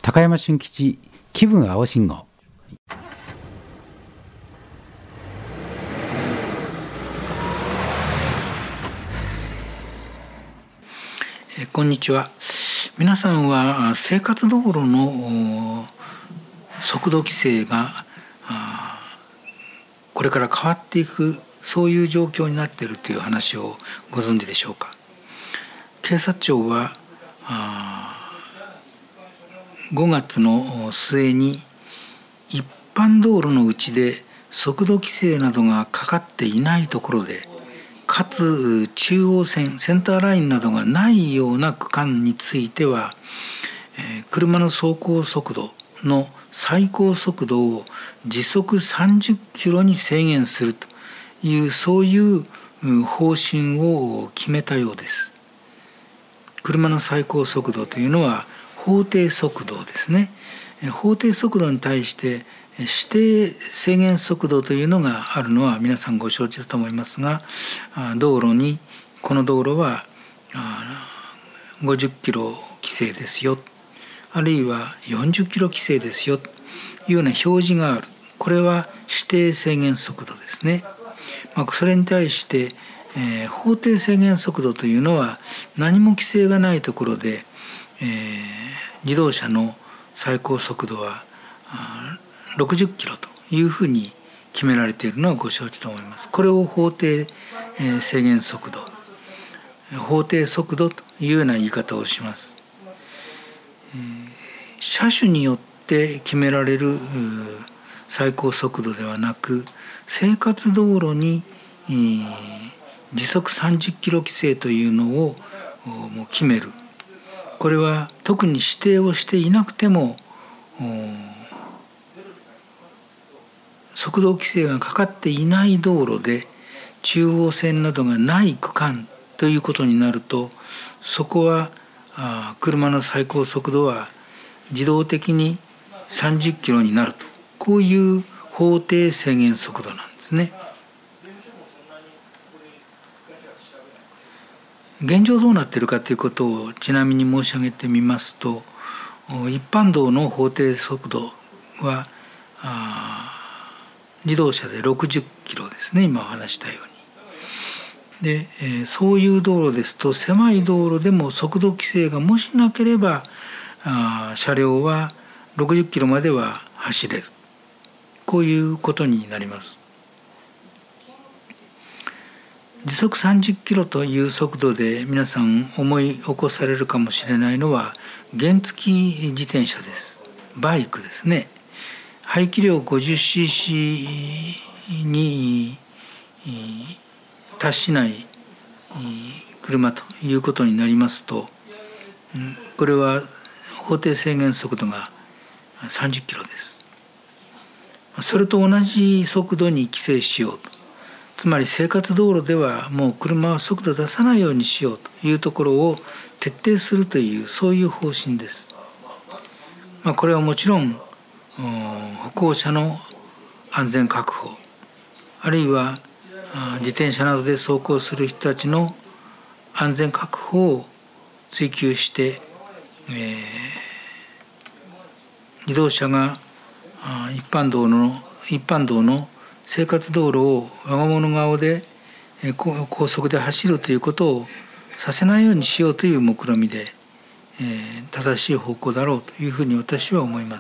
高山俊吉気分青信号。 こんにちは。皆さんは生活道路の速度規制がこれから変わっていく、そういう状況になっているという話をご存知でしょうか。警察庁は5月の末に一般道路のうちで速度規制などがかかっていないところで、かつ中央線センターラインなどがないような区間については、車の走行速度の最高速度を時速30キロに制限するという、そういう方針を決めたようです。車の最高速度というのは法定速度ですね。法定速度に対して指定制限速度というのがあるのは皆さんご承知だと思いますが、道路にこの道路は50キロ規制ですよ、あるいは40キロ規制ですよというような表示がある。これは指定制限速度ですね。それに対して、法定制限速度というのは何も規制がないところで、自動車の最高速度は60キロというふうに決められているのはご承知と思います。これを法定制限速度、法定速度というような言い方をします。車種によって決められる最高速度ではなく、生活道路に時速30キロ規制というのをもう決める。これは特に指定をしていなくても速度規制がかかっていない道路で中央線などがない区間ということになると、そこは車の最高速度は自動的に30キロになると、こういう法定制限速度なんですね。現状どうなっているかということをちなみに申し上げてみますと、一般道の法定速度は自動車で60キロですね、今お話したように。で、そういう道路ですと、狭い道路でも速度規制がもしなければ車両は60キロまでは走れる、こういうことになります。時速30キロという速度で皆さん思い起こされるかもしれないのは原付自転車です。バイクですね。排気量 50cc に達しない車ということになりますと、これは法定制限速度が30キロです。それと同じ速度に規制しようと、つまり生活道路ではもう車は速度出さないようにしようというところを徹底するという、そういう方針です。これはもちろん歩行者の安全確保、あるいは自転車などで走行する人たちの安全確保を追求して、自動車が一般道の生活道路を我が物顔で高速で走るということをさせないようにしようという目論見で、正しい方向だろうというふうに私は思います。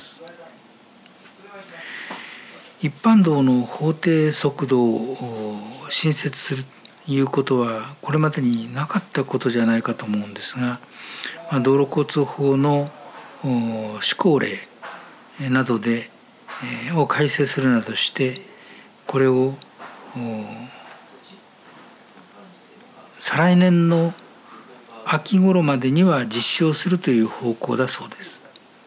一般道の法定速度を新設するということはこれまでになかったことじゃないかと思うんですが、道路交通法の施行令などでを改正するなどしてこれを再来年の秋頃までには実施をするという方向だそうです。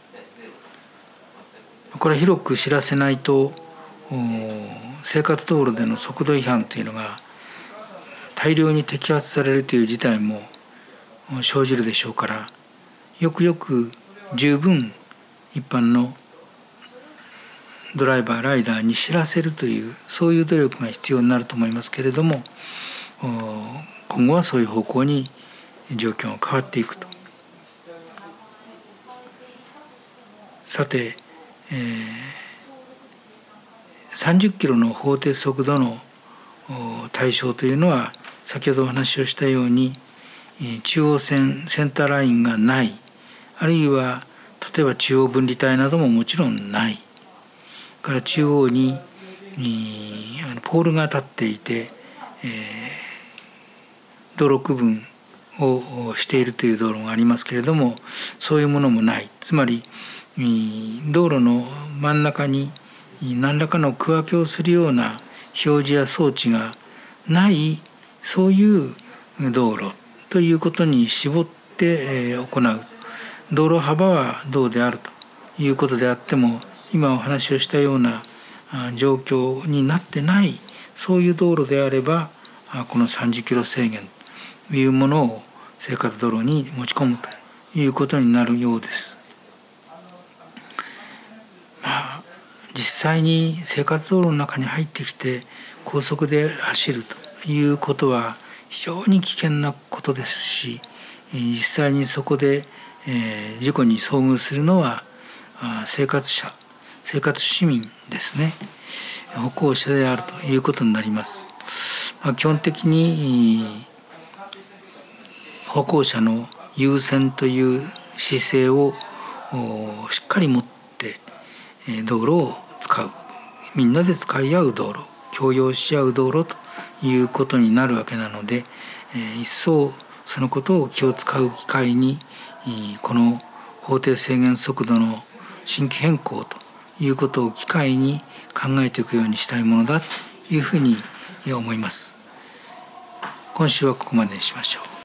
これは広く知らせないと生活道路での速度違反というのが大量に摘発されるという事態も生じるでしょうから、よくよく十分一般のドライバーライダーに知らせるという、そういう努力が必要になると思いますけれども、今後はそういう方向に状況が変わっていくと。 さて、30キロの法定速度の対象というのは先ほどお話をしたように中央線センターラインがない、あるいは例えば中央分離帯などももちろんないから、中央にポールが立っていて、道路区分をしているという道路がありますけれども、そういうものもない。つまり道路の真ん中に何らかの区分けをするような表示や装置がない、そういう道路ということに絞って行う。道路幅はどうであるということであっても、今お話をしたような状況になってない、そういう道路であればこの30キロ制限というものを生活道路に持ち込むということになるようです。実際に生活道路の中に入ってきて高速で走るということは非常に危険なことですし、実際にそこで事故に遭遇するのは生活市民ですね、歩行者であるということになります。基本的に歩行者の優先という姿勢をしっかり持って道路を使う、みんなで使い合う道路、共用し合う道路ということになるわけなので、一層そのことを気を使う機会にこの法定制限速度の新規変更ということを機会に考えていくようにしたいものだというふうに思います。今週はここまでにしましょう。